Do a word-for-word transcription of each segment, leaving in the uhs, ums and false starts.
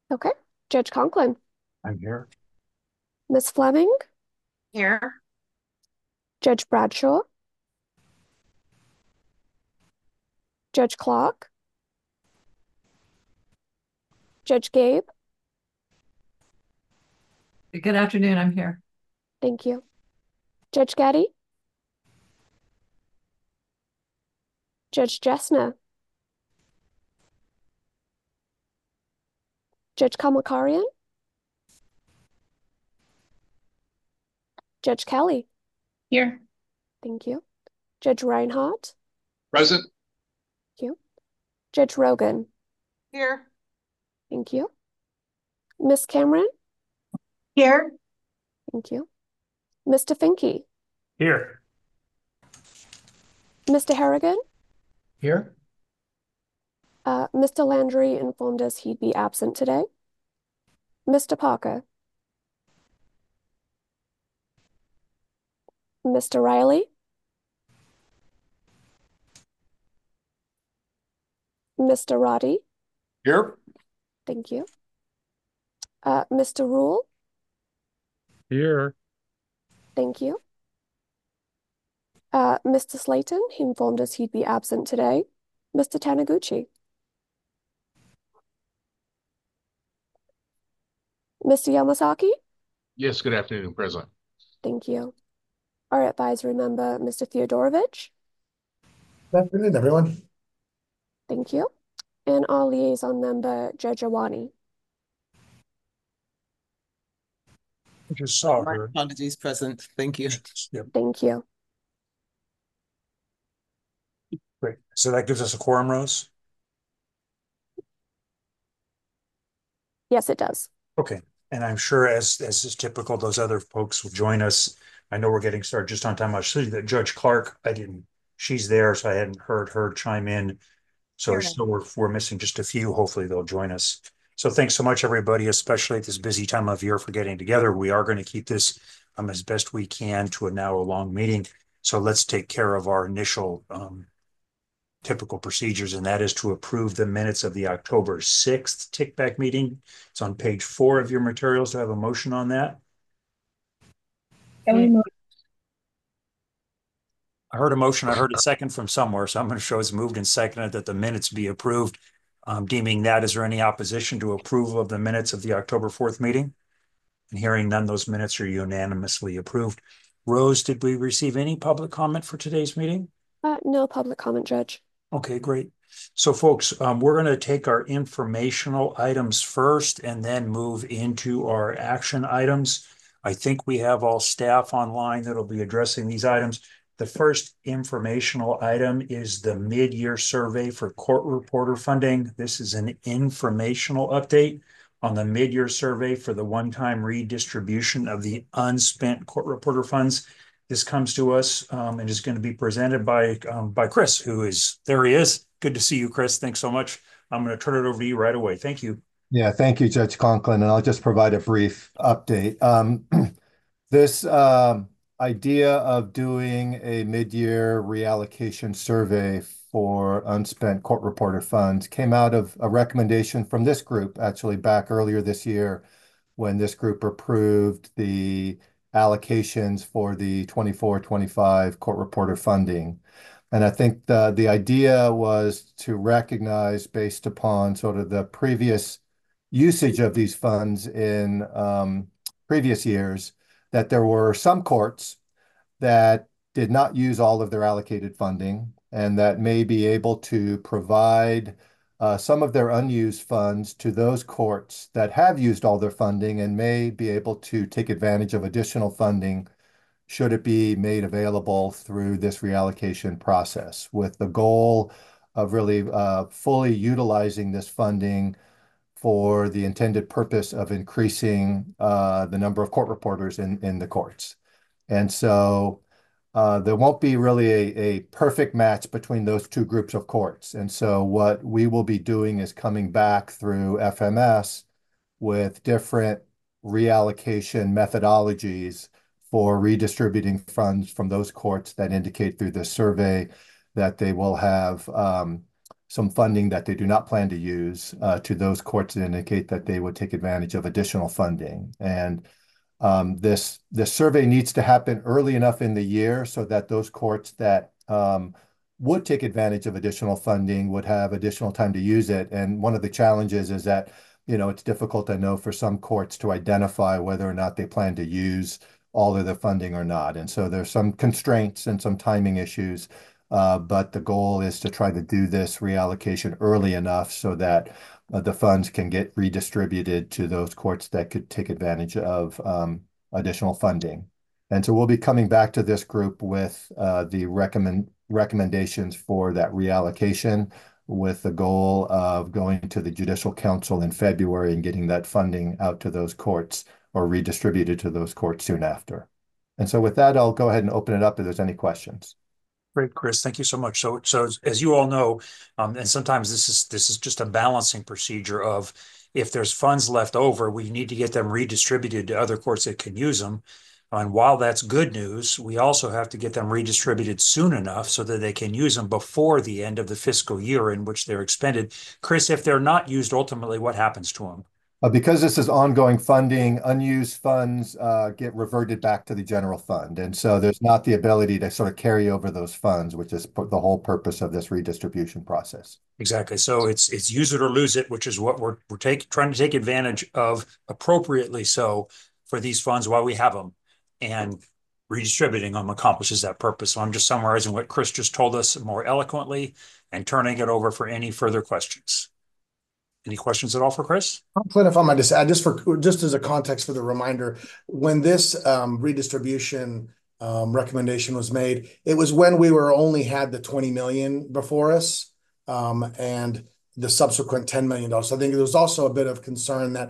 Okay. Judge Conklin. I'm here. Miss Fleming. Here. Judge Bradshaw. Judge Clark. Judge Gabe. Good afternoon. I'm here. Thank you. Judge Gaddy. Judge Jessner. Judge Kamakarian. Judge Kelly. Here. Thank you. Judge Reinhardt. Present. Thank you. Judge Rogan. Here. Thank you. Miss Cameron. Here. Thank you. Mister Finke. Here. Mister Harrigan. Here. Uh, Mister Landry informed us he'd be absent today. Mister Parker. Mister Riley. Mister Roddy. Here. Thank you. Uh, Mister Rule. Here. Thank you. Uh, Mister Slayton, he informed us he'd be absent today. Mister Taniguchi. Mister Yamasaki. Yes, good afternoon, President. Thank you. Our advisory member, Mister Theodorovich. Good afternoon, everyone. Thank you. And our liaison member, Judge Awani. I just saw My her. apologies, present. Thank you. Yep, Thank you. great. So that gives us a quorum, Rose? Yes, it does. Okay. And I'm sure as, as is typical, those other folks will join us. I know we're getting started just on time. I see that Judge Clark, I didn't, she's there, so I hadn't heard her chime in. So Here. still we're, we're missing just a few. Hopefully they'll join us. So thanks so much, everybody, especially at this busy time of year for getting together. We are going to keep this um, as best we can to a now a long meeting. So let's take care of our initial um, typical procedures, and that is to approve the minutes of the October sixth Tick-Back meeting. It's on page four of your materials. Do I have a motion on that? Can we move? I heard a motion. I heard a second from somewhere, so I'm going to show it's moved and seconded that the minutes be approved. Um, deeming that, is there any opposition to approval of the minutes of the October fourth meeting? And hearing none, those minutes are unanimously approved. Rose, did we receive any public comment for today's meeting? Uh, no public comment, Judge. Okay, great. So folks, um, we're going to take our informational items first and then move into our action items. I think we have all staff online that'll be addressing these items. The first informational item is the mid-year survey for court reporter funding. This is an informational update on the mid-year survey for the one-time redistribution of the unspent court reporter funds. This comes to us um, and is going to be presented by um, by Chris, who is, there he is. Good to see you, Chris. Thanks so much. I'm going to turn it over to you right away. Thank you. Yeah, thank you, Judge Conklin, and I'll just provide a brief update. Um, this um, idea of doing a mid-year reallocation survey for unspent court reporter funds came out of a recommendation from this group, actually back earlier this year, when this group approved the allocations for the twenty-four twenty-five court reporter funding. And I think the, the idea was to recognize, based upon sort of the previous usage of these funds in um, previous years, that there were some courts that did not use all of their allocated funding and that may be able to provide uh, some of their unused funds to those courts that have used all their funding and may be able to take advantage of additional funding should it be made available through this reallocation process, with the goal of really uh, fully utilizing this funding for the intended purpose of increasing uh, the number of court reporters in, in the courts. And so uh, there won't be really a, a perfect match between those two groups of courts. And so what we will be doing is coming back through F M S with different reallocation methodologies for redistributing funds from those courts that indicate through the survey that they will have um, some funding that they do not plan to use uh, to those courts that indicate that they would take advantage of additional funding. And um, this this survey needs to happen early enough in the year so that those courts that um, would take advantage of additional funding would have additional time to use it. And one of the challenges is that, you know, it's difficult, I know, for some courts to identify whether or not they plan to use all of the funding or not. And so there's some constraints and some timing issues. Uh, but the goal is to try to do this reallocation early enough so that uh, the funds can get redistributed to those courts that could take advantage of um, additional funding. And so we'll be coming back to this group with uh, the recommend recommendations for that reallocation, with the goal of going to the Judicial Council in February and getting that funding out to those courts or redistributed to those courts soon after. And so with that, I'll go ahead and open it up if there's any questions. Great, Chris. Thank you so much. So, so as you all know, um, and sometimes this is this is just a balancing procedure of if there's funds left over, we need to get them redistributed to other courts that can use them. And while that's good news, we also have to get them redistributed soon enough so that they can use them before the end of the fiscal year in which they're expended. Chris, if they're not used, ultimately, what happens to them? Uh, because this is ongoing funding, unused funds uh, get reverted back to the general fund. And so there's not the ability to sort of carry over those funds, which is the whole purpose of this redistribution process. Exactly. So it's it's use it or lose it, which is what we're we're take, trying to take advantage of appropriately so for these funds while we have them. And redistributing them accomplishes that purpose. So I'm just summarizing what Chris just told us more eloquently and turning it over for any further questions. Any questions at all for Chris? Clint, if I might just add, just for just as a context for the reminder, when this um, redistribution um, recommendation was made, it was when we were only had the twenty million before us um, and the subsequent ten million dollars. So I think there was also a bit of concern that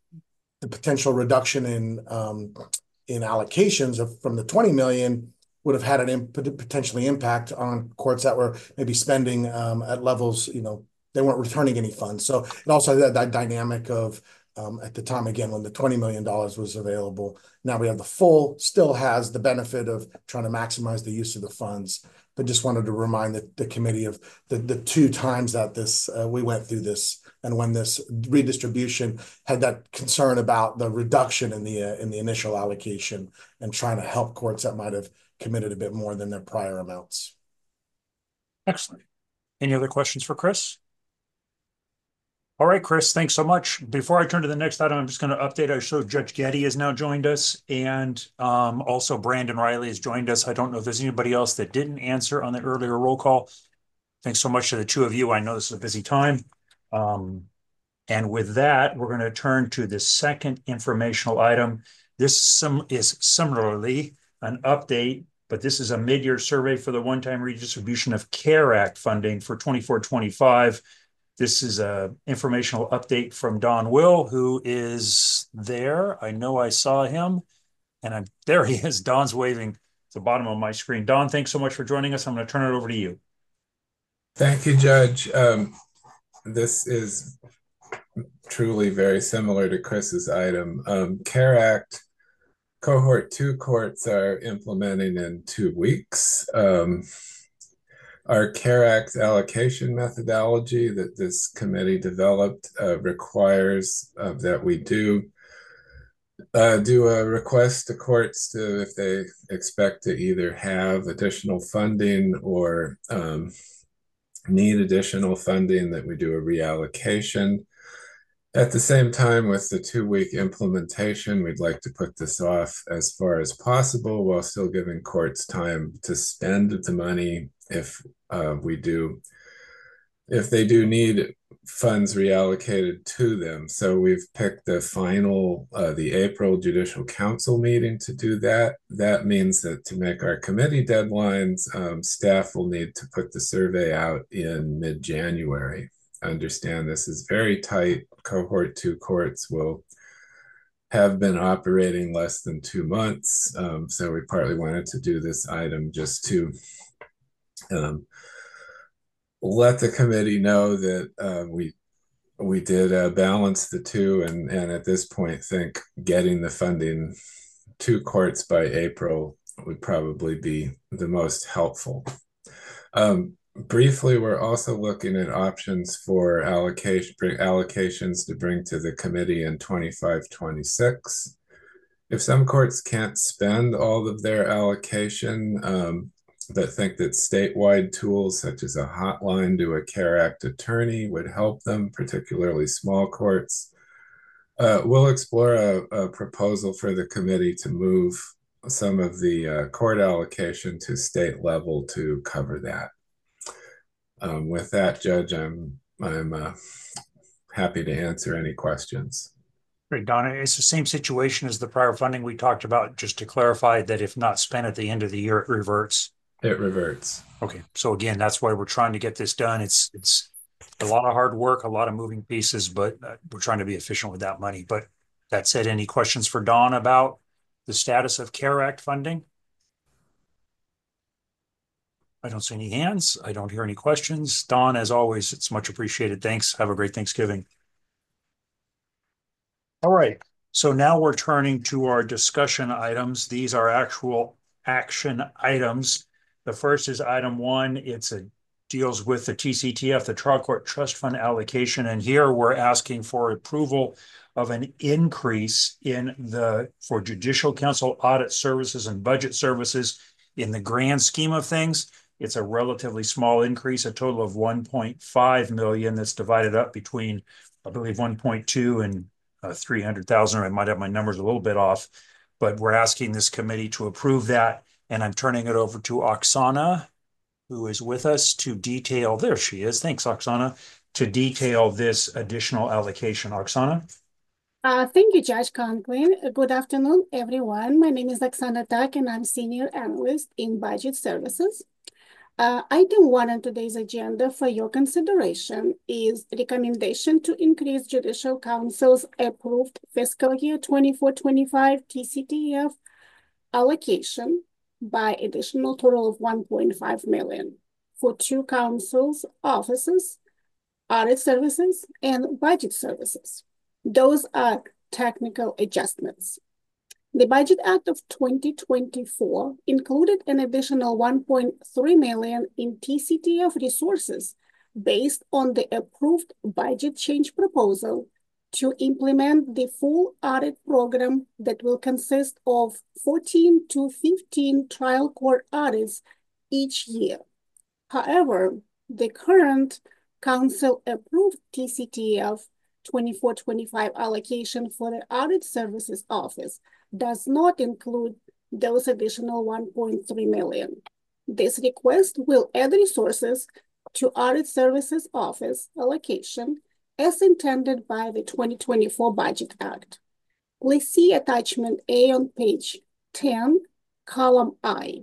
the potential reduction in um, in allocations of from the twenty million would have had an imp potentially impact on courts that were maybe spending um, at levels, you know, they weren't returning any funds. So it also had that, that dynamic of um, at the time, again, when the twenty million dollars was available, now we have the full, still has the benefit of trying to maximize the use of the funds. But just wanted to remind the, the committee of the, the two times that this uh, we went through this, and when this redistribution had that concern about the reduction in the uh, in the initial allocation and trying to help courts that might have committed a bit more than their prior amounts. Excellent. Any other questions for Chris? All right, Chris, thanks so much. Before I turn to the next item, I'm just going to update. I showed Judge Getty has now joined us, and um, also Brandon Riley has joined us. I don't know if there's anybody else that didn't answer on the earlier roll call. Thanks so much to the two of you. I know this is a busy time. Um, and with that, we're going to turn to the second informational item. This sim is similarly an update, but this is a mid-year survey for the one-time redistribution of CARE Act funding for twenty-four twenty-five. This is a informational update from Don Will, who is there. I know I saw him, and I'm there he is. Don's waving at the bottom of my screen. Don, thanks so much for joining us. I'm going to turn it over to you. Thank you, Judge. Um, this is truly very similar to Chris's item. Um, CARE Act Cohort two courts are implementing in two weeks. Um, Our CARE Act allocation methodology that this committee developed uh, requires uh, that we do uh, do a request to courts to, if they expect to either have additional funding or um, need additional funding, that we do a reallocation. At the same time, with the two-week implementation, we'd like to put this off as far as possible while still giving courts time to spend the money if uh, we do, if they do need funds reallocated to them. So we've picked the final, uh, the April Judicial Council meeting to do that. That means that to make our committee deadlines, um, staff will need to put the survey out in mid-January. Understand this is very tight. Cohort two courts will have been operating less than two months. Um, so we partly wanted to do this item just to um, let the committee know that uh, we we did uh, balance the two, and, and at this point think getting the funding to courts by April would probably be the most helpful. Um, briefly, we're also looking at options for allocation allocations to bring to the committee in twenty-five twenty-six. If some courts can't spend all of their allocation, um, that think that statewide tools such as a hotline to a CARE Act attorney would help them, particularly small courts. Uh, we'll explore a, a proposal for the committee to move some of the uh, court allocation to state level to cover that. Um, with that, Judge, I'm I'm uh, happy to answer any questions. Great, Donna. It's the same situation as the prior funding we talked about, just to clarify that if not spent at the end of the year, it reverts. It reverts. Okay, so again, that's why we're trying to get this done. It's it's a lot of hard work, a lot of moving pieces, but uh, we're trying to be efficient with that money. But that said, any questions for Dawn about the status of CARE Act funding? I don't see any hands. I don't hear any questions. Dawn, as always, it's much appreciated. Thanks. Have a great Thanksgiving. All right. So now we're turning to our discussion items. These are actual action items. The first is item one. It's a deals with the T C T F, the Trial Court Trust Fund allocation. And here we're asking for approval of an increase in the for Judicial Council audit services and budget services. In the grand scheme of things, it's a relatively small increase, a total of one point five million that's divided up between, I believe, one point two and uh, three hundred thousand. I might have my numbers a little bit off, but we're asking this committee to approve that. And I'm turning it over to Oksana, who is with us to detail, there she is. Thanks, Oksana, to detail this additional allocation. Oksana? Uh, thank you, Judge Conklin. Uh, Good afternoon, everyone. My name is Oksana Tak, and I'm Senior Analyst in Budget Services. Uh, item one on today's agenda for your consideration is recommendation to increase Judicial Council's approved fiscal year twenty-four twenty-five T C T F allocation by additional total of one point five million for two councils' offices, audit services, and budget services. Those are technical adjustments. The Budget Act of twenty twenty-four included an additional one point three million in T C T F resources based on the approved budget change proposal to implement the full audit program that will consist of fourteen to fifteen trial court audits each year. However, the current council-approved T C T F twenty-four twenty-five allocation for the Audit Services Office does not include those additional one point three million. This request will add resources to Audit Services Office allocation as intended by the twenty twenty-four Budget Act. Please see attachment A on page ten, column I.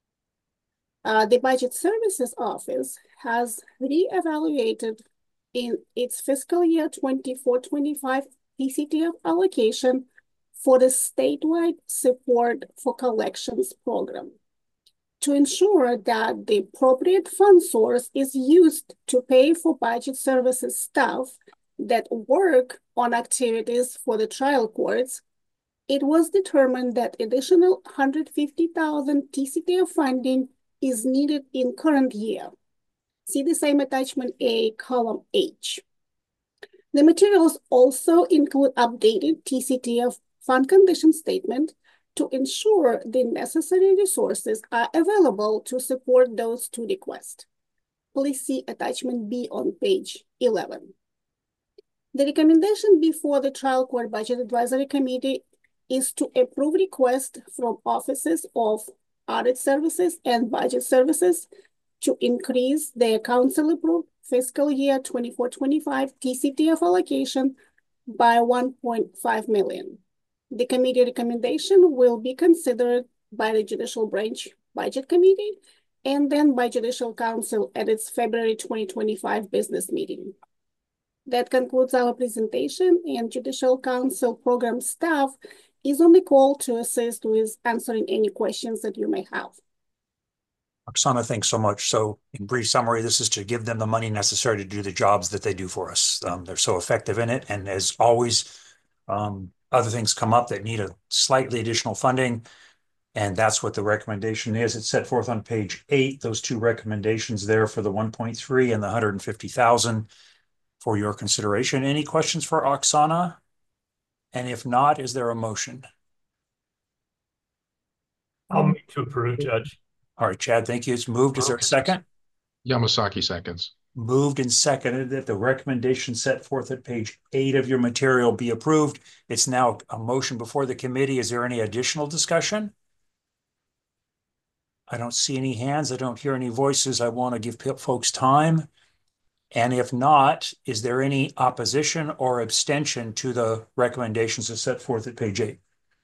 Uh, the Budget Services Office has reevaluated in its fiscal year twenty-four twenty-five T C T F allocation for the statewide support for collections program to ensure that the appropriate fund source is used to pay for budget services staff that work on activities for the trial courts. It was determined that additional one hundred fifty thousand T C T F funding is needed in current year. See the same attachment A, column H. The materials also include updated T C T F fund condition statement to ensure the necessary resources are available to support those two requests. Please see attachment B on page eleven. The recommendation before the Trial Court Budget Advisory Committee is to approve requests from offices of audit services and budget services to increase their council-approved fiscal year twenty-four twenty-five T C T F allocation by one point five million. The committee recommendation will be considered by the Judicial Branch Budget Committee and then by Judicial Council at its February twenty twenty-five business meeting. That concludes our presentation, and Judicial Council program staff is on the call to assist with answering any questions that you may have. Oksana, thanks so much. So in brief summary, this is to give them the money necessary to do the jobs that they do for us. Um, they're so effective in it. And as always, um, other things come up that need a slightly additional funding. And that's what the recommendation is. It's set forth on page eight, those two recommendations there for the one point three and the one hundred fifty thousand for your consideration. Any questions for Oksana? And if not, is there a motion? I'll move to approve, Judge. All right, Chad, thank you. It's moved. Is there a second? Yamasaki seconds. Moved and seconded that the recommendation set forth at page eight of your material be approved. It's now a motion before the committee. Is there any additional discussion? I don't see any hands. I don't hear any voices. I want to give folks time. And if not, is there any opposition or abstention to the recommendations as set forth at page eight?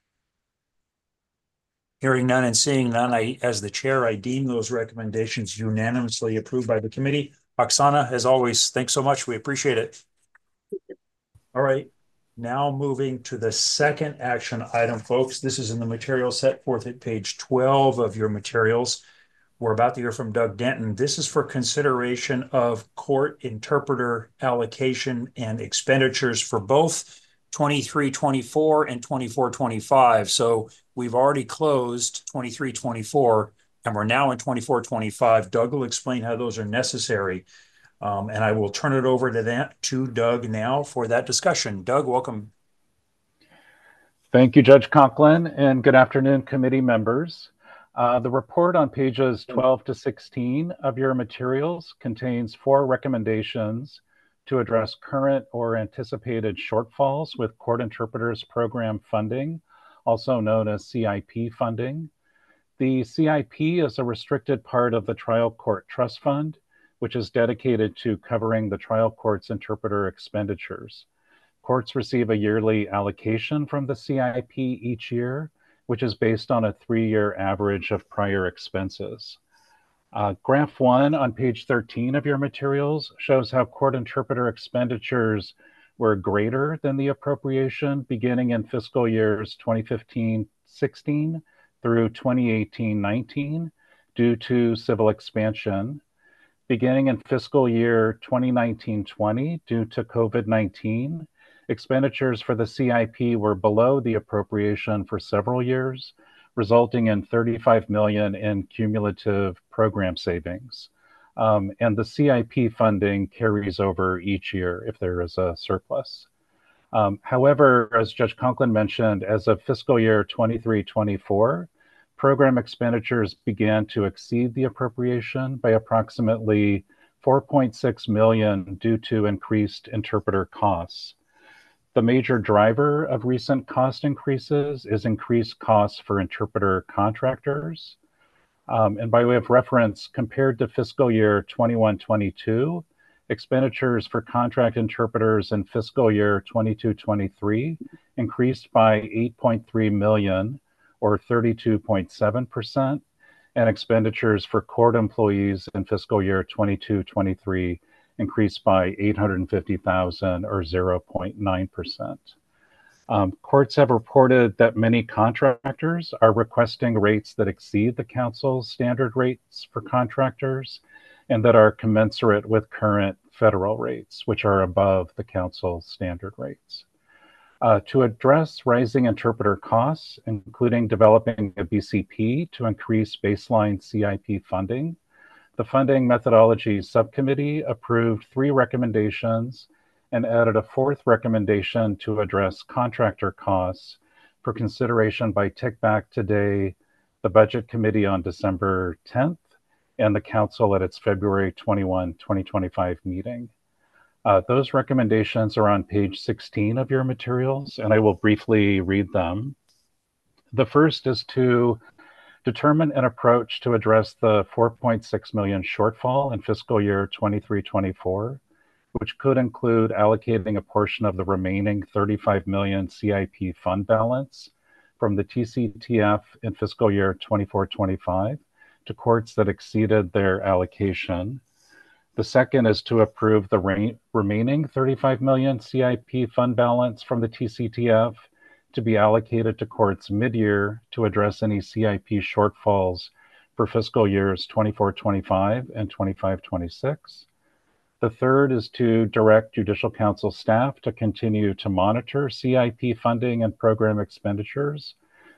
Hearing none and seeing none, I, as the chair, I deem those recommendations unanimously approved by the committee. Oksana, as always, thanks so much. We appreciate it. All right, now moving to the second action item, folks. This is in the material set forth at page twelve of your materials. We're about to hear from Doug Denton. This is for consideration of court interpreter allocation and expenditures for both twenty-three twenty-four and twenty-four twenty-five. So we've already closed twenty-three twenty-four and we're now in twenty-four twenty-five. Doug will explain how those are necessary. Um, and I will turn it over to that to Doug now for that discussion. Doug, welcome. Thank you, Judge Conklin, and good afternoon, committee members. Uh, the report on pages twelve to sixteen of your materials contains four recommendations to address current or anticipated shortfalls with court interpreters program funding, also known as C I P funding. The C I P is a restricted part of the Trial Court Trust Fund, which is dedicated to covering the trial court's interpreter expenditures. Courts receive a yearly allocation from the C I P each year, which is based on a three-year average of prior expenses. Uh, graph one on page thirteen of your materials shows how court interpreter expenditures were greater than the appropriation beginning in fiscal years twenty fifteen sixteen through twenty eighteen nineteen due to civil expansion. Beginning in fiscal year twenty nineteen twenty due to COVID nineteen, expenditures for the C I P were below the appropriation for several years, resulting in thirty-five million dollars in cumulative program savings. Um, and the C I P funding carries over each year if there is a surplus. Um, however, as Judge Conklin mentioned, as of fiscal year twenty-three twenty-four, program expenditures began to exceed the appropriation by approximately four point six million dollars due to increased interpreter costs. The major driver of recent cost increases is increased costs for interpreter contractors. Um, and by way of reference, compared to fiscal year twenty-one twenty-two, expenditures for contract interpreters in fiscal year twenty-two twenty-three increased by eight point three million dollars or thirty-two point seven percent, and expenditures for court employees in fiscal year twenty-two twenty-three increased by eight hundred fifty thousand dollars or zero point nine percent. Um, courts have reported that many contractors are requesting rates that exceed the council's standard rates for contractors and that are commensurate with current federal rates, which are above the council's standard rates. Uh, to address rising interpreter costs, including developing a B C P to increase baseline C I P funding, the Funding Methodology Subcommittee approved three recommendations and added a fourth recommendation to address contractor costs for consideration by Take Back Today, the Budget Committee on December tenth, and the Council at its February twenty-first, twenty twenty-five meeting. Uh, those recommendations are on page sixteen of your materials, and I will briefly read them. The first is to determine an approach to address the four point six million shortfall in fiscal year twenty-three twenty-four, which could include allocating a portion of the remaining thirty-five million C I P fund balance from the T C T F in fiscal year twenty-four twenty-five to courts that exceeded their allocation. The second is to approve the re remaining thirty-five million C I P fund balance from the T C T F to be allocated to courts mid-year to address any C I P shortfalls for fiscal years twenty-four twenty-five and twenty-five twenty-six. The third is to direct Judicial Council staff to continue to monitor C I P funding and program expenditures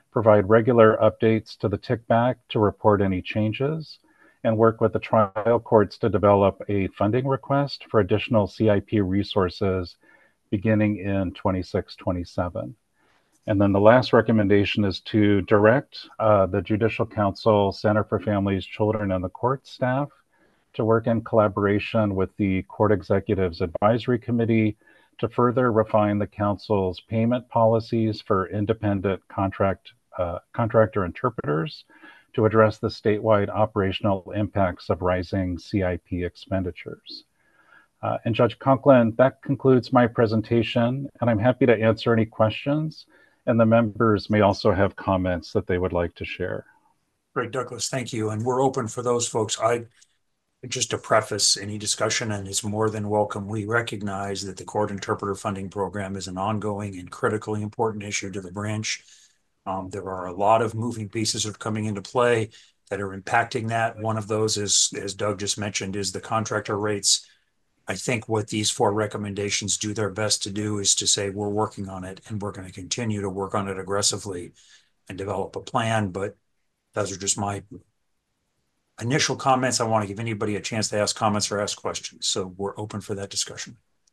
provide regular updates to the TICBAC to report any changes, and work with the trial courts to develop a funding request for additional C I P resources beginning in twenty-six twenty-seven. And then the last recommendation is to direct uh, the Judicial Council Center for Families, Children, and the Court staff to work in collaboration with the Court Executives Advisory Committee to further refine the Council's payment policies for independent contract uh, contractor interpreters to address the statewide operational impacts of rising C I P expenditures. Uh, and Judge Conklin, that concludes my presentation, and I'm happy to answer any questions, and the members may also have comments that they would like to share. Great, Douglas, thank you. And we're open for those folks. I Just to preface any discussion, and it's more than welcome, we recognize that the Court Interpreter Funding Program is an ongoing and critically important issue to the branch. Um, there are a lot of moving pieces that are coming into play that are impacting that. One of those is, as Doug just mentioned, is the contractor rates. I think what these four recommendations do their best to do is to say we're working on it and we're going to continue to work on it aggressively and develop a plan. But those are just my initial comments. I want to give anybody a chance to ask comments or ask questions. So we're open for that discussion.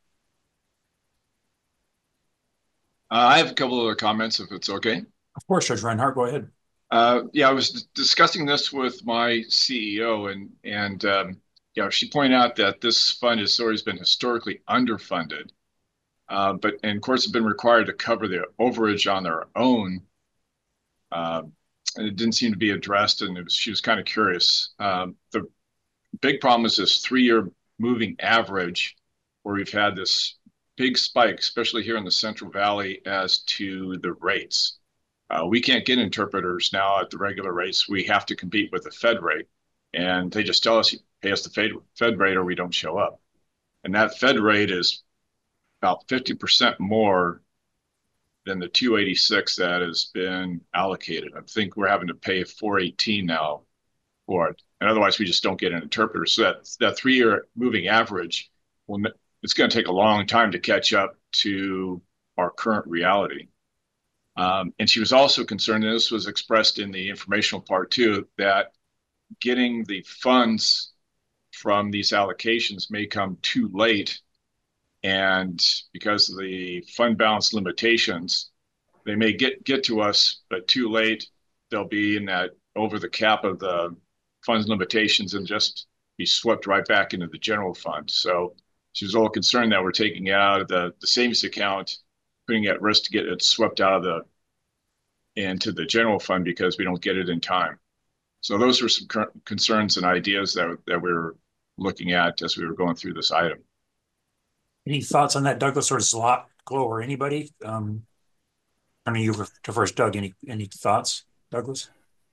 Uh, I have a couple other comments, if it's okay. Of course, Judge Reinhardt, go ahead. Uh, yeah, I was discussing this with my C E O, and and um, you know, she pointed out that this fund has always been historically underfunded, uh, but and courts have been required to cover the overage on their own, uh, and it didn't seem to be addressed. And it was, she was kind of curious. Um, the big problem is this three-year moving average, where we've had this big spike, especially here in the Central Valley, as to the rates. Uh, we can't get interpreters now at the regular rates. We have to compete with the Fed rate. And they just tell us, pay us the Fed, Fed rate or we don't show up. And that Fed rate is about fifty percent more than the two eighty-six that has been allocated. I think we're having to pay four eighteen now for it. And otherwise, we just don't get an interpreter. So that, that three-year moving average, will, it's going to take a long time to catch up to our current reality. Um, and she was also concerned, and this was expressed in the informational part too, that getting the funds from these allocations may come too late. And because of the fund balance limitations, they may get, get to us, but too late, they'll be in that over the cap of the funds limitations and just be swept right back into the general fund. So she was a little concerned that we're taking it out of the, the savings account, putting it at risk to get it swept out of the into the general fund because we don't get it in time. So those were some concerns and ideas that, that we were looking at as we were going through this item. Any thoughts on that, Douglas or Zlot, Glow, or anybody? Um, I mean, you were to first, Doug. Any any thoughts, Douglas?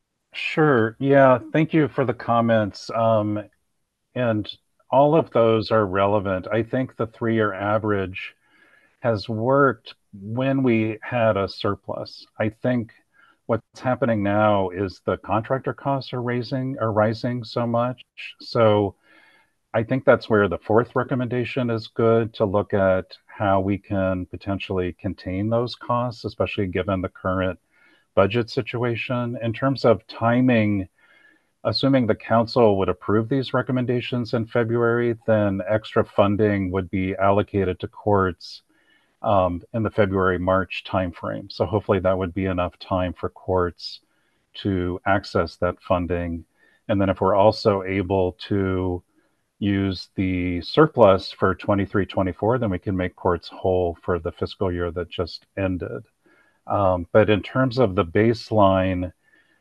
Sure. Yeah. Thank you for the comments. Um, and all of those are relevant. I think the three-year average has worked when we had a surplus. I think what's happening now is the contractor costs are raising are rising so much. So I think that's where the fourth recommendation is good, to look at how we can potentially contain those costs, especially given the current budget situation. In terms of timing, assuming the council would approve these recommendations in February, then extra funding would be allocated to courts um, in the February-March timeframe. So hopefully that would be enough time for courts to access that funding. And then if we're also able to use the surplus for twenty-three twenty-four, then we can make courts whole for the fiscal year that just ended. Um, but in terms of the baseline,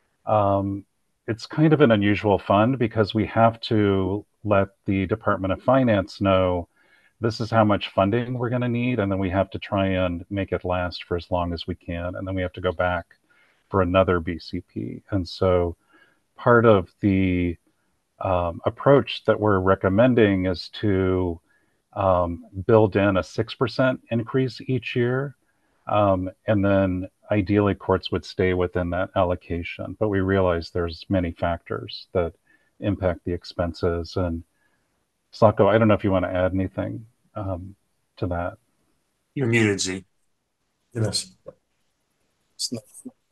um, it's kind of an unusual fund because we have to let the Department of Finance know this is how much funding we're going to need, and then we have to try and make it last for as long as we can, and then we have to go back for another B C P. And so part of the um, approach that we're recommending is to um, build in a six percent increase each year, um, and then ideally courts would stay within that allocation. But we realize there's many factors that impact the expenses. And Slocko, I don't know if you want to add anything um, to that. You're muted, Z. Yes.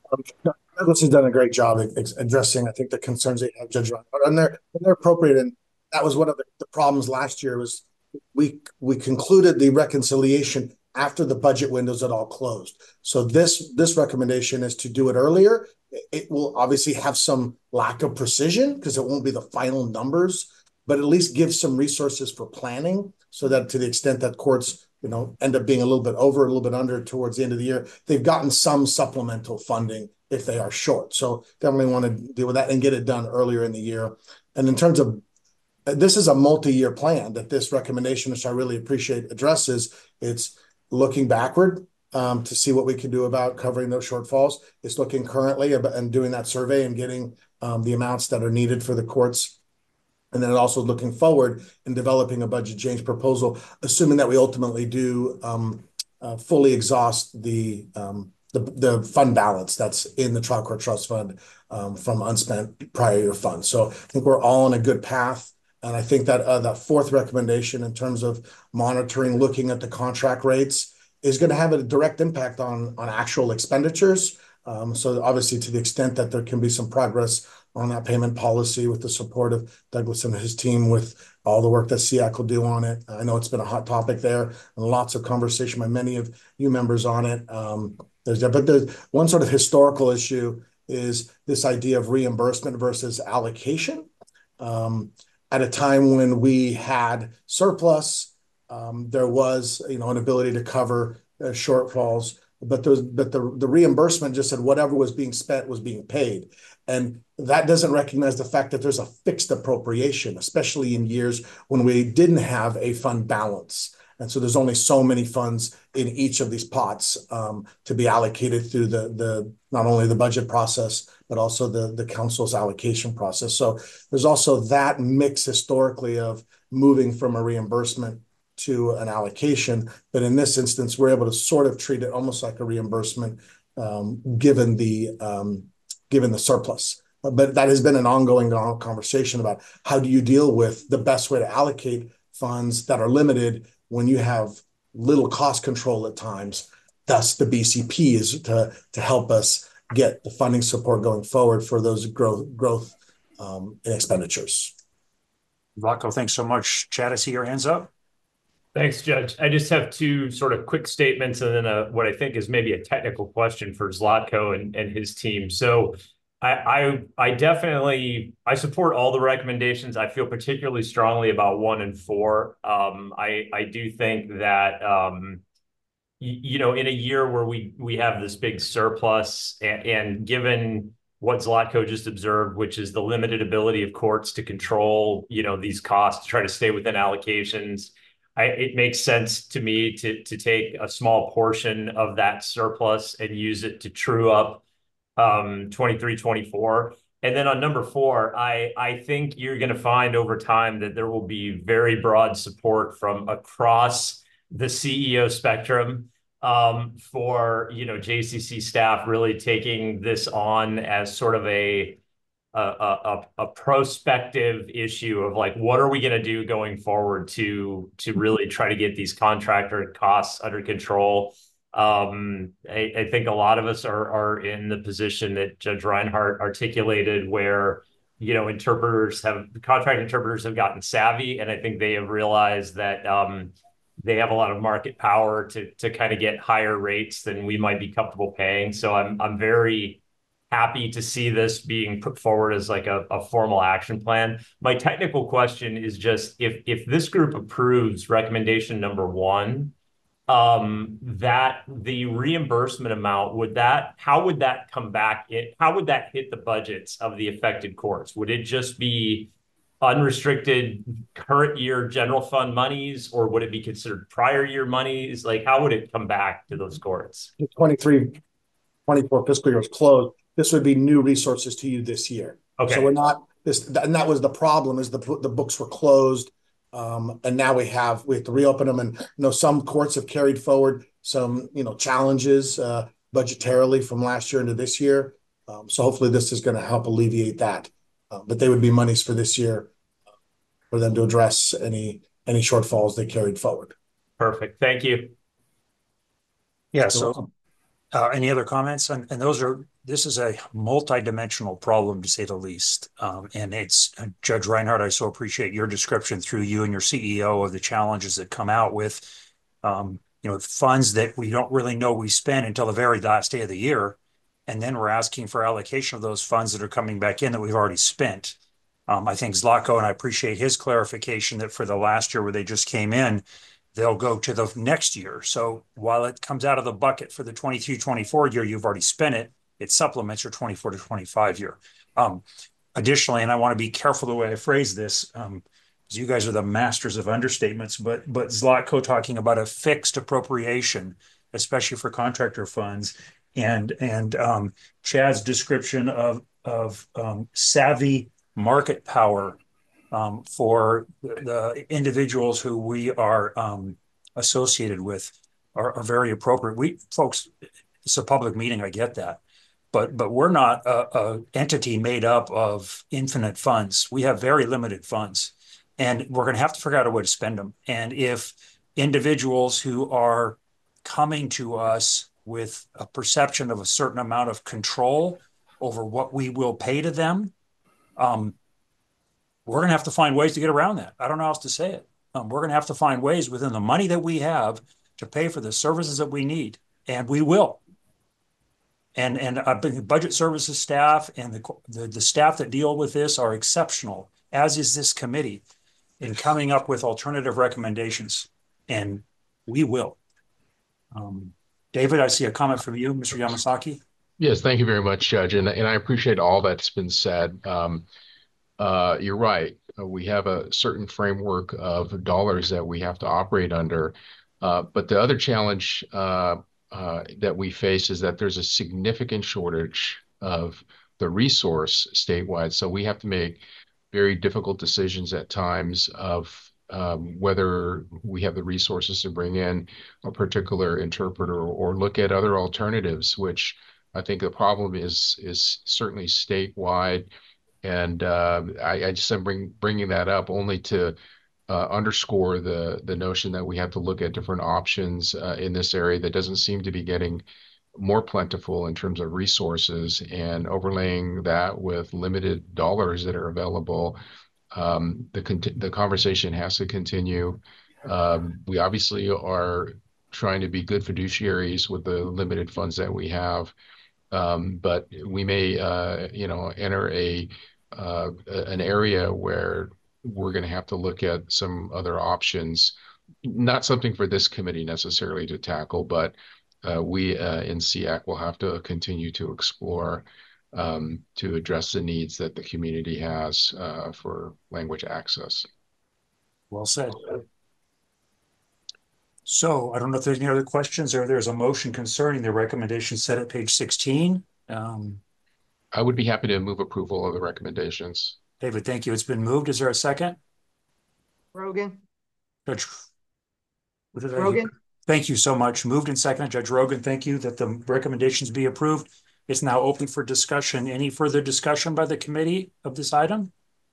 Um, Douglas has done a great job at at addressing, I think, the concerns they have, Judge Reinhardt, and they're, and they're appropriate. And that was one of the, the problems last year was we we concluded the reconciliation after the budget windows had all closed. So this this recommendation is to do it earlier. It will obviously have some lack of precision because it won't be the final numbers, but at least give some resources for planning so that to the extent that courts, you know, end up being a little bit over, a little bit under towards the end of the year, they've gotten some supplemental funding if they are short. So definitely want to deal with that and get it done earlier in the year. And in terms of, this is a multi-year plan that this recommendation, which I really appreciate, addresses. It's looking backward um, to see what we can do about covering those shortfalls. It's looking currently and doing that survey and getting um, the amounts that are needed for the courts. And then also looking forward and developing a budget change proposal, assuming that we ultimately do um, uh, fully exhaust the, um, the the fund balance that's in the trial court trust fund um, from unspent prior year funds. So I think we're all on a good path. And I think that uh, that fourth recommendation in terms of monitoring, looking at the contract rates is going to have a direct impact on, on actual expenditures. Um, so obviously to the extent that there can be some progress on that payment policy with the support of Douglas and his team with all the work that S E A C will do on it. I know it's been a hot topic there and lots of conversation by many of you members on it. Um, there's, but there's one sort of historical issue is this idea of reimbursement versus allocation. Um, at a time when we had surplus, um, there was, you know, an ability to cover uh, shortfalls, but those, but the, the reimbursement just said whatever was being spent was being paid. And that doesn't recognize the fact that there's a fixed appropriation, especially in years when we didn't have a fund balance. And so there's only so many funds in each of these pots um, to be allocated through the, the not only the budget process, but also the, the council's allocation process. So there's also that mix historically of moving from a reimbursement to an allocation. But in this instance, we're able to sort of treat it almost like a reimbursement um, given the um, given the surplus. But that has been an ongoing conversation about how do you deal with the best way to allocate funds that are limited when you have little cost control at times. Thus, the B C P is to, to help us get the funding support going forward for those growth growth um, in expenditures. Zlatko, thanks so much. Chad, I see your hands up. Thanks, Judge. I just have two sort of quick statements and then a, what I think is maybe a technical question for Zlatko and, and his team. So I, I I definitely, I support all the recommendations. I feel particularly strongly about one and four. Um, I, I do think that, um, you, you know, in a year where we, we have this big surplus and, and given what Zlatko just observed, which is the limited ability of courts to control, you know, these costs, to try to stay within allocations, I, it makes sense to me to, to take a small portion of that surplus and use it to true up um, twenty-three twenty-four. And then on number four, I, I think you're going to find over time that there will be very broad support from across the C E O spectrum um, for, you know, J C C staff really taking this on as sort of a A, a, a prospective issue of like, what are we going to do going forward to to really try to get these contractor costs under control? Um, I, I think a lot of us are are in the position that Judge Reinhardt articulated, where you know interpreters have contract interpreters have gotten savvy, and I think they have realized that um, they have a lot of market power to to kind of get higher rates than we might be comfortable paying. So I'm I'm very happy to see this being put forward as like a, a formal action plan. My technical question is just if if this group approves recommendation number one, um, that the reimbursement amount, would that, how would that come back in? How would that hit the budgets of the affected courts? Would it just be unrestricted current year general fund monies, or would it be considered prior year monies? Like, how would it come back to those courts? The twenty-three twenty-four fiscal year is closed. This would be new resources to you this year. Okay. So we're not this, and that was the problem, is the the books were closed, um, and now we have we have to reopen them. And you know, some courts have carried forward some you know challenges uh, budgetarily from last year into this year. Um, so hopefully, this is going to help alleviate that. Uh, but they would be monies for this year uh, for them to address any any shortfalls they carried forward. Perfect. Thank you. Yeah. So, uh, any other comments? And, and those are this is a multi-dimensional problem, to say the least. Um, and it's uh, Judge Reinhardt, I so appreciate your description through you and your C E O of the challenges that come out with, um, you know, funds that we don't really know we spent until the very last day of the year. And then we're asking for allocation of those funds that are coming back in that we've already spent. Um, I think Zlatko, and I appreciate his clarification that for the last year where they just came in, they'll go to the next year. So while it comes out of the bucket for the twenty-three twenty-four year, you've already spent it, it supplements your twenty-four to twenty-five year. Um, additionally, and I want to be careful the way I phrase this, um, because you guys are the masters of understatements, but but Zlatko talking about a fixed appropriation, especially for contractor funds, and and um, Chad's description of of um, savvy market power um, for the, the individuals who we are um, associated with are, are very appropriate. We folks, it's a public meeting, I get that, but but we're not a, a entity made up of infinite funds. We have very limited funds, and we're going to have to figure out a way to spend them. And if individuals who are coming to us with a perception of a certain amount of control over what we will pay to them, um, we're going to have to find ways to get around that. I don't know how else to say it. Um, we're going to have to find ways within the money that we have to pay for the services that we need, and we will. And and uh, budget services staff and the, the the staff that deal with this are exceptional, as is this committee, in coming up with alternative recommendations, and we will. Um, David, I see a comment from you, Mister Yamasaki. Yes, thank you very much, Judge, and and I appreciate all that's been said. Um, uh, you're right. Uh, we have a certain framework of dollars that we have to operate under, uh, but the other challenge uh, uh, that we face is that there's a significant shortage of the resource statewide. So we have to make very difficult decisions at times of um, whether we have the resources to bring in a particular interpreter or look at other alternatives, which I think the problem is is certainly statewide. And uh, I, I just am bring, bringing that up only to uh, underscore the the notion that we have to look at different options uh, in this area that doesn't seem to be getting more plentiful in terms of resources, and overlaying that with limited dollars that are available. Um, the the conversation has to continue. Um, we obviously are trying to be good fiduciaries with the limited funds that we have. Um, but we may, uh, you know, enter a uh, an area where we're going to have to look at some other options. Not something for this committee necessarily to tackle, but uh, we uh, in S E A C will have to continue to explore um, to address the needs that the community has uh, for language access. Well said. So I don't know if there's any other questions, or there's a motion concerning the recommendation set at page sixteen. Um, I would be happy to move approval of the recommendations. David, thank you. It's been moved. Is there a second? Rogan. Judge, what did I Rogan. hear? Thank you so much. Moved and seconded. Judge Rogan, thank you that the recommendations be approved. It's now open for discussion. Any further discussion by the committee of this item?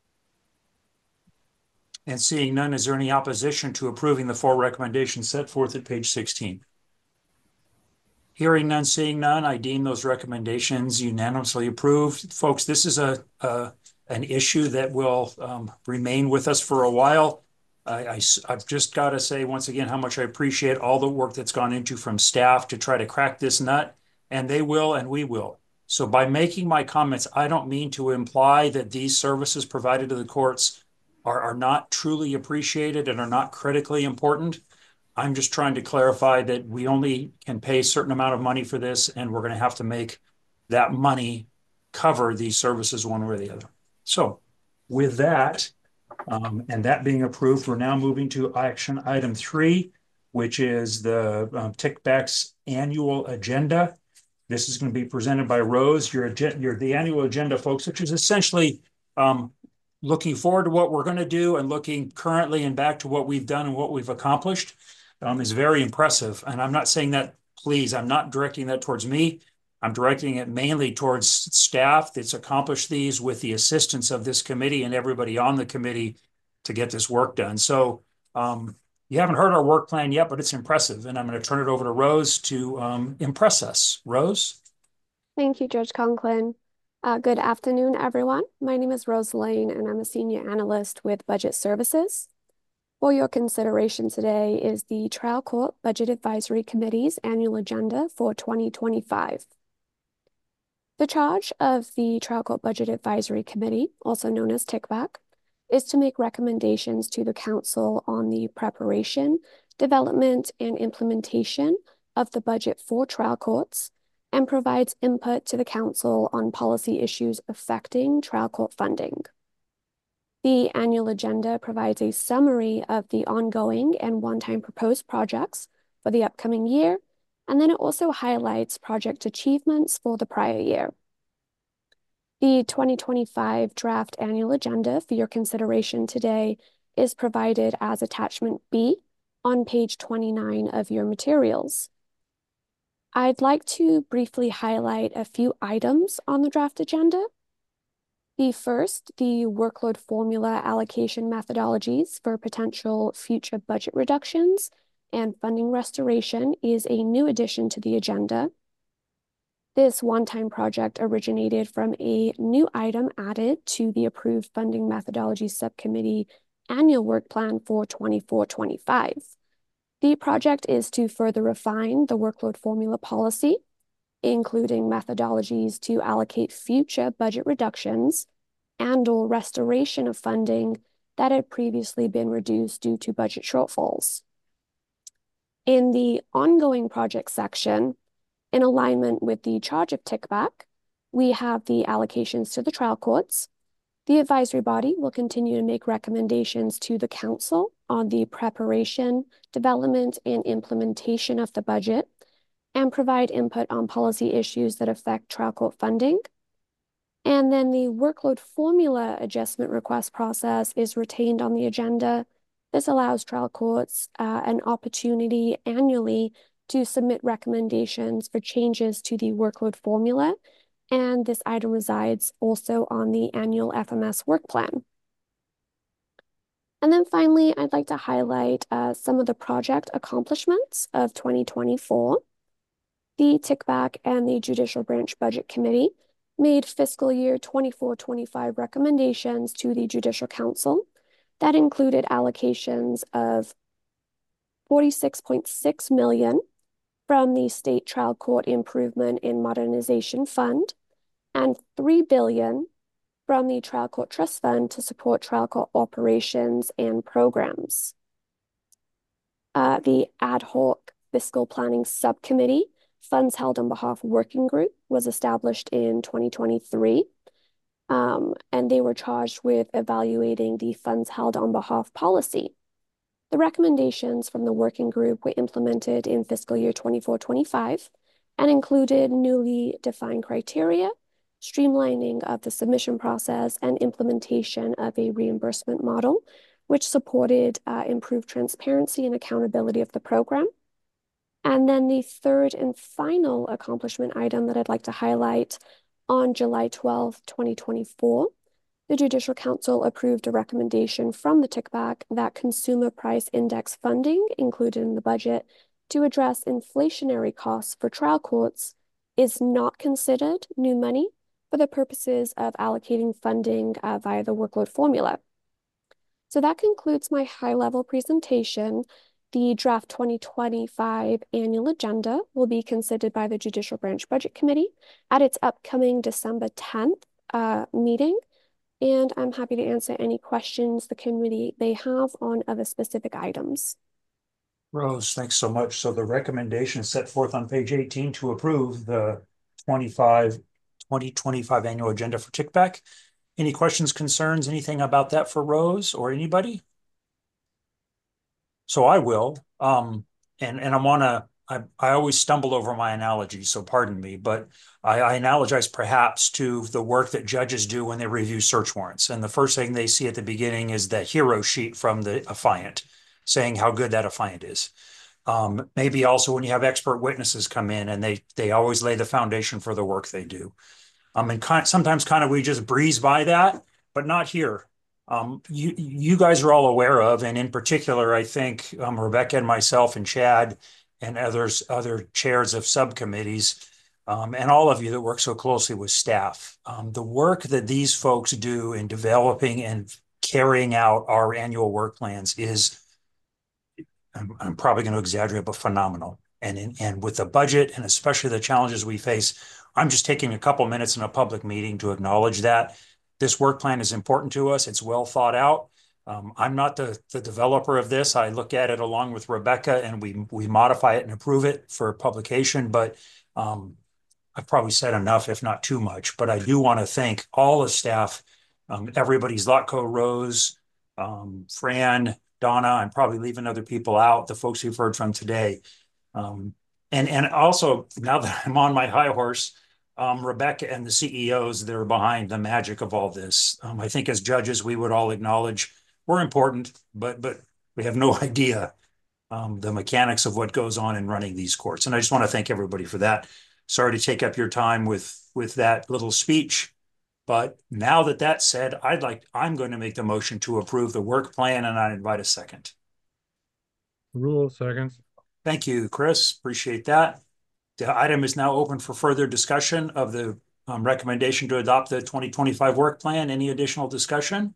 And seeing none, is there any opposition to approving the four recommendations set forth at page sixteen? Hearing none, seeing none, I deem those recommendations unanimously approved. Folks, this is a, a an issue that will um, remain with us for a while. I, I, I've just got to say once again how much I appreciate all the work that's gone into from staff to try to crack this nut, and they will and we will. So by making my comments, I don't mean to imply that these services provided to the courts Are, are not truly appreciated and are not critically important. I'm just trying to clarify that we only can pay a certain amount of money for this, and we're going to have to make that money cover these services one way or the other. So with that, um, and that being approved, we're now moving to action item three, which is the um, TICBAC's annual agenda. This is going to be presented by Rose, your, your the annual agenda, folks, which is essentially um, looking forward to what we're going to do and looking currently and back to what we've done and what we've accomplished um, is very impressive. And I'm not saying that, please, I'm not directing that towards me. I'm directing it mainly towards staff that's accomplished these with the assistance of this committee and everybody on the committee to get this work done. So um, you haven't heard our work plan yet, but it's impressive. And I'm going to turn it over to Rose to um, impress us. Rose? Thank you, Judge Conklin. Uh, good afternoon, everyone. My name is Rose Lane, and I'm a senior analyst with Budget Services. For your consideration today is the Trial Court Budget Advisory Committee's annual agenda for twenty twenty-five. The charge of the Trial Court Budget Advisory Committee, also known as T I C B A C, is to make recommendations to the Council on the preparation, development, and implementation of the budget for trial courts, and provides input to the Council on policy issues affecting trial court funding. The annual agenda provides a summary of the ongoing and one-time proposed projects for the upcoming year, and then it also highlights project achievements for the prior year. The twenty twenty-five draft annual agenda for your consideration today is provided as attachment B on page twenty-nine of your materials. I'd like to briefly highlight a few items on the draft agenda. The first, the workload formula allocation methodologies for potential future budget reductions and funding restoration, is a new addition to the agenda. This one-time project originated from a new item added to the approved funding methodology subcommittee annual work plan for twenty-four twenty-five. The project is to further refine the workload formula policy, including methodologies to allocate future budget reductions and or restoration of funding that had previously been reduced due to budget shortfalls. In the ongoing project section, in alignment with the charge of T I C B A C, we have the allocations to the trial courts. The advisory body will continue to make recommendations to the Council on the preparation, development, and implementation of the budget, and provide input on policy issues that affect trial court funding. And then the workload formula adjustment request process is retained on the agenda. This allows trial courts uh, an opportunity annually to submit recommendations for changes to the workload formula, and this item resides also on the annual F M S work plan. And then finally, I'd like to highlight uh, some of the project accomplishments of twenty twenty-four. The T I C B A C and the Judicial Branch Budget Committee made fiscal year twenty-four twenty-five recommendations to the Judicial Council that included allocations of forty-six point six million dollars from the State Trial Court Improvement and Modernization Fund and three billion dollars from the Trial Court Trust Fund to support trial court operations and programs. Uh, the Ad Hoc Fiscal Planning Subcommittee, Funds Held on Behalf Working Group, was established in twenty twenty-three, um, and they were charged with evaluating the Funds Held on Behalf policy. The recommendations from the working group were implemented in fiscal year twenty-four twenty-five and included newly defined criteria, streamlining of the submission process, and implementation of a reimbursement model, which supported uh, improved transparency and accountability of the program. And then the third and final accomplishment item that I'd like to highlight, on July twelfth, twenty twenty-four, the Judicial Council approved a recommendation from the T I C B A C that consumer price index funding included in the budget to address inflationary costs for trial courts is not considered new money for the purposes of allocating funding uh, via the workload formula. So that concludes my high-level presentation. The draft twenty twenty-five annual agenda will be considered by the Judicial Branch Budget Committee at its upcoming December tenth uh, meeting. And I'm happy to answer any questions the committee may have on other specific items. Rose, thanks so much. So the recommendation is set forth on page eighteen to approve the twenty-five, twenty twenty-five annual agenda for T I C B A C. Any questions, concerns, anything about that for Rose or anybody? So I will, um, and, and I want to, I, I always stumble over my analogy, so pardon me, but I, I analogize perhaps to the work that judges do when they review search warrants. And the first thing they see at the beginning is the hero sheet from the affiant saying how good that affiant is. Um, maybe also when you have expert witnesses come in and they, they always lay the foundation for the work they do. Um, and kind, sometimes kind of we just breeze by that, but not here. Um, you, you guys are all aware of, and in particular, I think um, Rebecca and myself and Chad and others, other chairs of subcommittees um, and all of you that work so closely with staff. Um, the work that these folks do in developing and carrying out our annual work plans is, I'm, I'm probably going to exaggerate, but phenomenal. And, in, and with the budget and especially the challenges we face, I'm just taking a couple minutes in a public meeting to acknowledge that. This work plan is important to us. It's well thought out. Um, I'm not the, the developer of this. I look at it along with Rebecca and we, we modify it and approve it for publication, but um, I've probably said enough, if not too much, but I do want to thank all the staff, um, everybody, Zlatko, Rose, um, Fran, Donna. I'm probably leaving other people out, the folks you've heard from today. Um, and, and also, now that I'm on my high horse, um, Rebecca and the C E Os that are behind the magic of all this. Um, I think as judges, we would all acknowledge we're important, but but we have no idea um, the mechanics of what goes on in running these courts. And I just want to thank everybody for that. Sorry to take up your time with, with that little speech. But now that that's said, I'd like, I'm going to make the motion to approve the work plan, and I invite a second. Rule seconds. Thank you, Chris. Appreciate that. The item is now open for further discussion of the um, recommendation to adopt the twenty twenty-five work plan. Any additional discussion?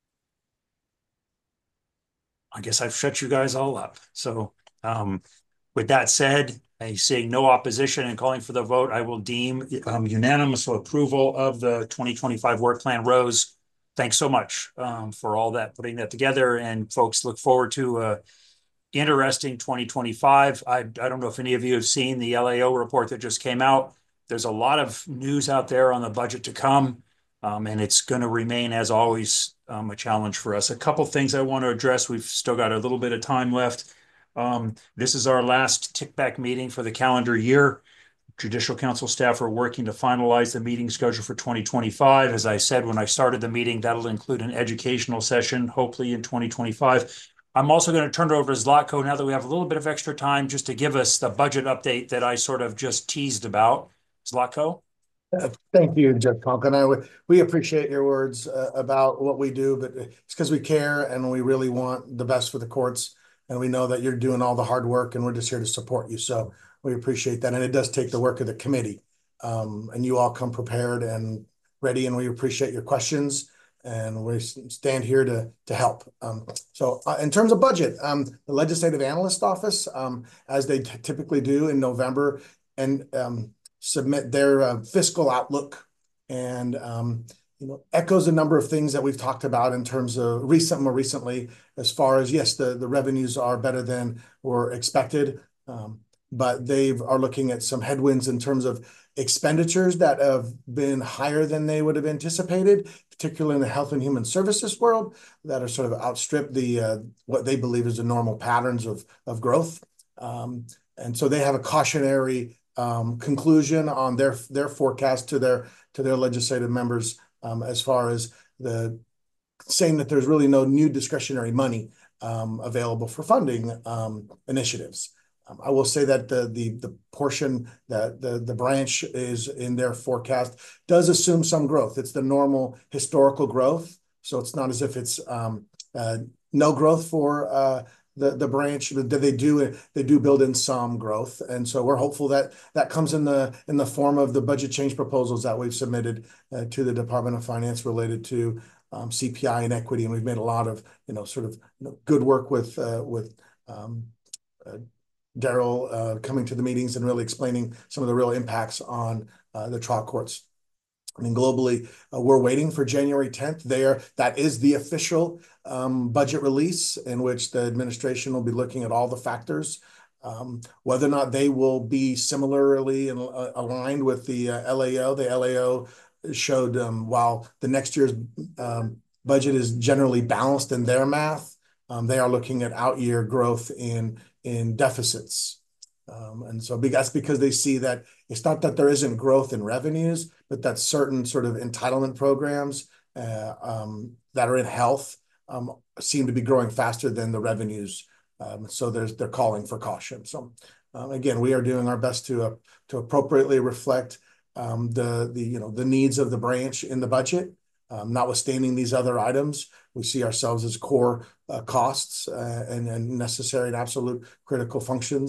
I guess I've shut you guys all up. So um, with that said, I seeing no opposition and calling for the vote, I will deem um, unanimous approval of the twenty twenty-five work plan. Rose, thanks so much um, for all that, putting that together. And folks, look forward to a interesting twenty twenty-five. I, I don't know if any of you have seen the L A O report that just came out. There's a lot of news out there on the budget to come. Um, and it's going to remain, as always, um, a challenge for us. A couple things I want to address. We've still got a little bit of time left. Um, this is our last tick-back meeting for the calendar year. Judicial Council staff are working to finalize the meeting schedule for twenty twenty-five. As I said when I started the meeting, that'll include an educational session, hopefully in twenty twenty-five. I'm also going to turn it over to Zlatko now that we have a little bit of extra time just to give us the budget update that I sort of just teased about. Zlatko? Uh, thank you, Judge Conklin. I would, we appreciate your words uh, about what we do, but it's because we care and we really want the best for the courts. And we know that you're doing all the hard work and we're just here to support you. So we appreciate that. And it does take the work of the committee. Um, and you all come prepared and ready, and we appreciate your questions. And we stand here to, to help. Um, so uh, in terms of budget, um, the Legislative Analyst Office, um, as they typically do in November, and um, submit their uh, fiscal outlook, and um, you know, echoes a number of things that we've talked about in terms of recent, more recently, as far as, yes, the, the revenues are better than were expected, um, but they are looking at some headwinds in terms of expenditures that have been higher than they would have anticipated, particularly in the health and human services world, that are sort of outstripped the uh, what they believe is the normal patterns of, of growth. Um, and so they have a cautionary Um, conclusion on their their forecast to their to their legislative members, um, as far as the saying that there's really no new discretionary money um, available for funding um, initiatives. Um, I will say that the the the portion that the the branch is in their forecast does assume some growth. It's the normal historical growth, so it's not as if it's um, uh, no growth for uh, the the branch. That they do they do build in some growth, and so we're hopeful that that comes in the in the form of the budget change proposals that we've submitted uh, to the Department of Finance related to um, C P I and equity, and we've made a lot of you know sort of you know, good work with uh, with um, uh, Daryl uh, coming to the meetings and really explaining some of the real impacts on uh, the trial courts. I mean, globally, uh, we're waiting for January tenth. There, that is the official um, budget release in which the administration will be looking at all the factors. Um, whether or not they will be similarly in, uh, aligned with the uh, L A O. The L A O showed um, while the next year's um, budget is generally balanced in their math, um, they are looking at out-year growth in, in deficits. Um, and so that's because they see that it's not that there isn't growth in revenues, but that certain sort of entitlement programs uh, um, that are in health um, seem to be growing faster than the revenues. Um, so there's, they're calling for caution. So um, again, we are doing our best to uh, to appropriately reflect um, the the you know the needs of the branch in the budget. Um, notwithstanding these other items, we see ourselves as core uh, costs uh, and, and necessary and absolute critical functions.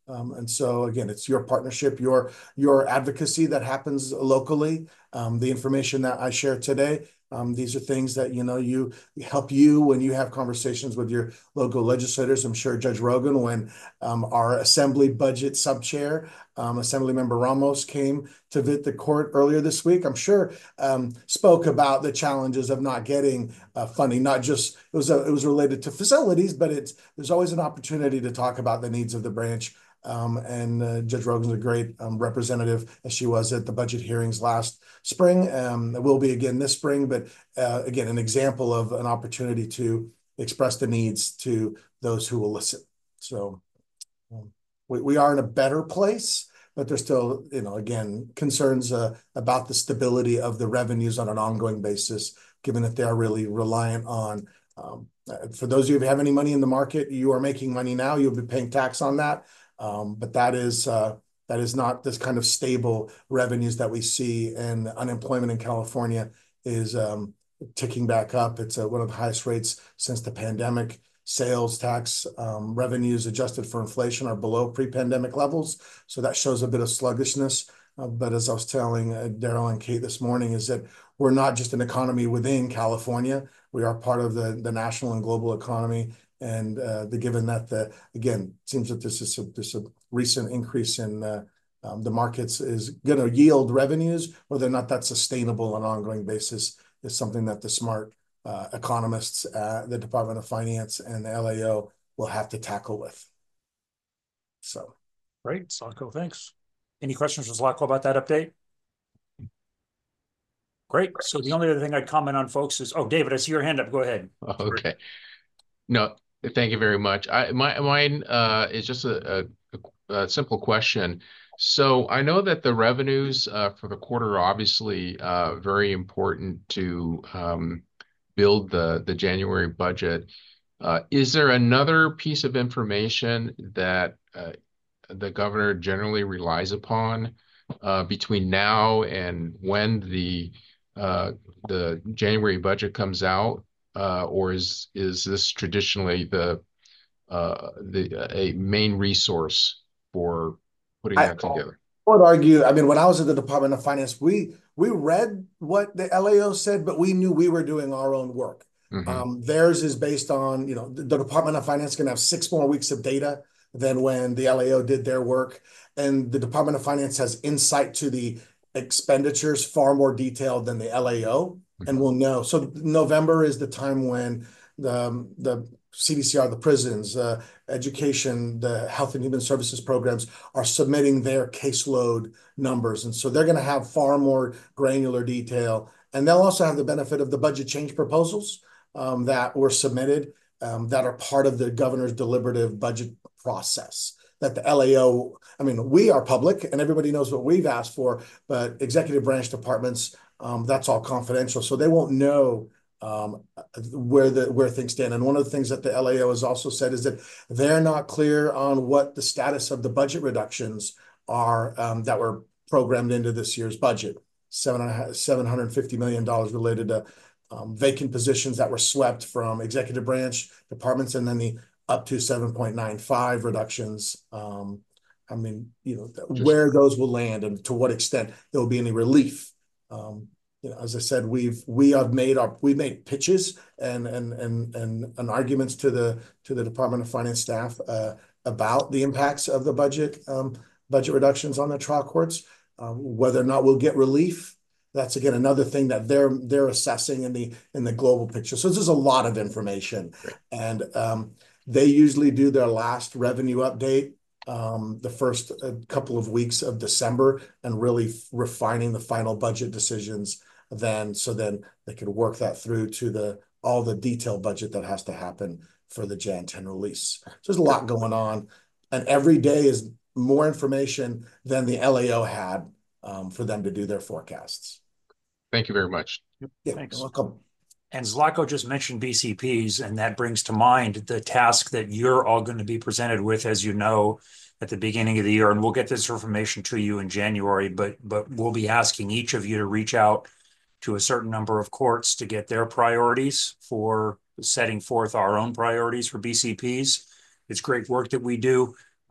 Um, and so again, it's your partnership, your your advocacy that happens locally. Um, the information that I share today, um, these are things that you know you help you when you have conversations with your local legislators. I'm sure Judge Rogan, when um, our Assembly Budget Sub-Chair, um, Assemblymember Ramos, came to visit the court earlier this week, I'm sure um, spoke about the challenges of not getting uh, funding. Not just it was a, it was related to facilities, but it's there's always an opportunity to talk about the needs of the branch. Um, and uh, Judge Rogan's a great um, representative, as she was at the budget hearings last spring. Um, will be again this spring, but uh, again, an example of an opportunity to express the needs to those who will listen. So um, we, we are in a better place, but there's still, you know, again, concerns uh, about the stability of the revenues on an ongoing basis, given that they are really reliant on, um, for those of you who have any money in the market, you are making money now, you'll be paying tax on that. Um, but that is uh, that is not this kind of stable revenues that we see, and unemployment in California is um, ticking back up. It's uh, one of the highest rates since the pandemic. Sales tax um, revenues adjusted for inflation are below pre-pandemic levels, so that shows a bit of sluggishness. Uh, but as I was telling uh, Daryl and Kate this morning, is that we're not just an economy within California. We are part of the the national and global economy. And uh, the given that the again seems that this is a, this a recent increase in uh, um, the markets is going to yield revenues, whether or not that's sustainable on an ongoing basis is something that the smart uh, economists at the Department of Finance and the L A O will have to tackle with. So, great, Zlatko, thanks. Any questions for Zlatko about that update? Great. So the only other thing I'd comment on, folks, is oh, David, I see your hand up. Go ahead. Okay. No. Thank you very much. I my mine uh, is just a, a, a simple question. So I know that the revenues uh, for the quarter are obviously uh, very important to um, build the the January budget. Uh, is there another piece of information that uh, the governor generally relies upon uh, between now and when the uh, the January budget comes out? Uh, or is is this traditionally the uh, the a main resource for putting I, that together? I would argue. I mean, when I was at the Department of Finance, we we read what the L A O said, but we knew we were doing our own work. Mm-hmm. Um, theirs is based on, you know, the, the Department of Finance can have six more weeks of data than when the L A O did their work, and the Department of Finance has insight to the expenditures far more detailed than the L A O. And we'll know. So November is the time when the, the C D C R, the prisons, uh, education, the health and human services programs are submitting their caseload numbers. And so they're going to have far more granular detail. And they'll also have the benefit of the budget change proposals um, that were submitted um, that are part of the governor's deliberative budget process. That the L A O, I mean, we are public and everybody knows what we've asked for, but executive branch departments, um, that's all confidential. So they won't know um, where the where things stand. And one of the things that the L A O has also said is that they're not clear on what the status of the budget reductions are um, that were programmed into this year's budget. Seven, seven hundred fifty million dollars related to um, vacant positions that were swept from executive branch departments, and then the up to seven point nine five reductions. Um, I mean, you know, Just, where those will land and to what extent there will be any relief. Um, you know, as I said, we've we have made our we made pitches and and and and, and arguments to the to the Department of Finance staff uh, about the impacts of the budget um, budget reductions on the trial courts. Um, whether or not we'll get relief, that's again another thing that they're they're assessing in the in the global picture. So there's a lot of information, and um, they usually do their last revenue update um, the first uh, couple of weeks of December, and really refining the final budget decisions then, so then they could work that through to the all the detailed budget that has to happen for the January tenth release. So there's a lot going on, and every day is more information than the L A O had um, for them to do their forecasts. Thank you very much. Yeah, Thanks. you're welcome. And Zlatko just mentioned B C Ps, and that brings to mind the task that you're all going to be presented with, as you know, at the beginning of the year. And we'll get this information to you in January, but but we'll be asking each of you to reach out to a certain number of courts to get their priorities for setting forth our own priorities for B C Ps. It's great work that we do.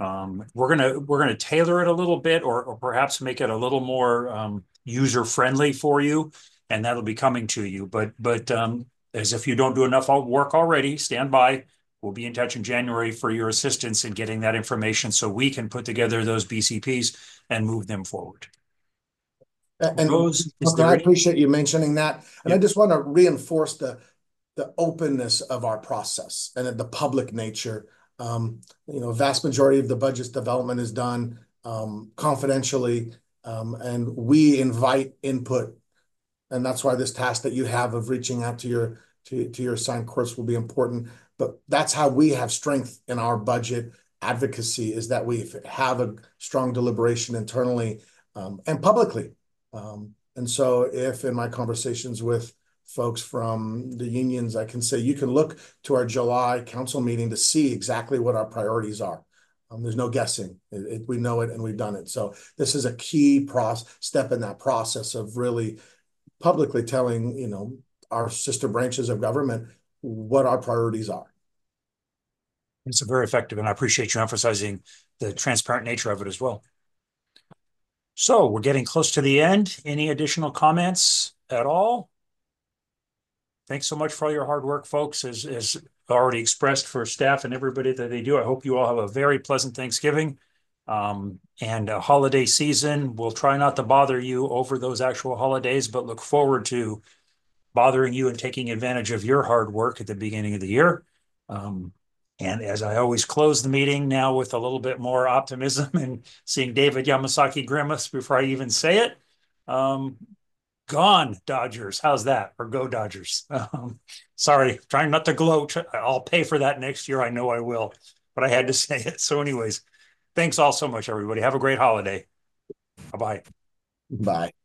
Um, we're gonna we're gonna tailor it a little bit, or, or perhaps make it a little more um, user friendly for you, and that'll be coming to you. But but um, as if you don't do enough work already, stand by. We'll be in touch in January for your assistance in getting that information so we can put together those B C Ps and move them forward. And Rose, is I there any- appreciate you mentioning that. And Yeah. I just want to reinforce the the openness of our process and the public nature. Um, you know, vast majority of the budget's development is done um, confidentially, um, and we invite input. And that's why this task that you have of reaching out to your to, to your assigned courts will be important. But that's how we have strength in our budget advocacy, is that we have a strong deliberation internally um, and publicly. Um, and so if in my conversations with folks from the unions, I can say, you can look to our July council meeting to see exactly what our priorities are. Um, there's no guessing. It, it, we know it and we've done it. So this is a key process, step in that process of really publicly telling, you know, our sister branches of government what our priorities are. It's very effective, and I appreciate you emphasizing the transparent nature of it as well. So we're getting close to the end. Any additional comments at all? Thanks so much for all your hard work, folks, as, as already expressed for staff and everybody that they do. I hope you all have a very pleasant Thanksgiving um, and a holiday season. We'll try not to bother you over those actual holidays, but look forward to bothering you and taking advantage of your hard work at the beginning of the year. Um, and as I always close the meeting now with a little bit more optimism and seeing David Yamasaki grimace before I even say it, um, gone Dodgers. How's that? Or go Dodgers. Um, sorry, trying not to gloat. I'll pay for that next year. I know I will, but I had to say it. So anyways, thanks all so much, everybody. Have a great holiday. Bye-bye. Bye.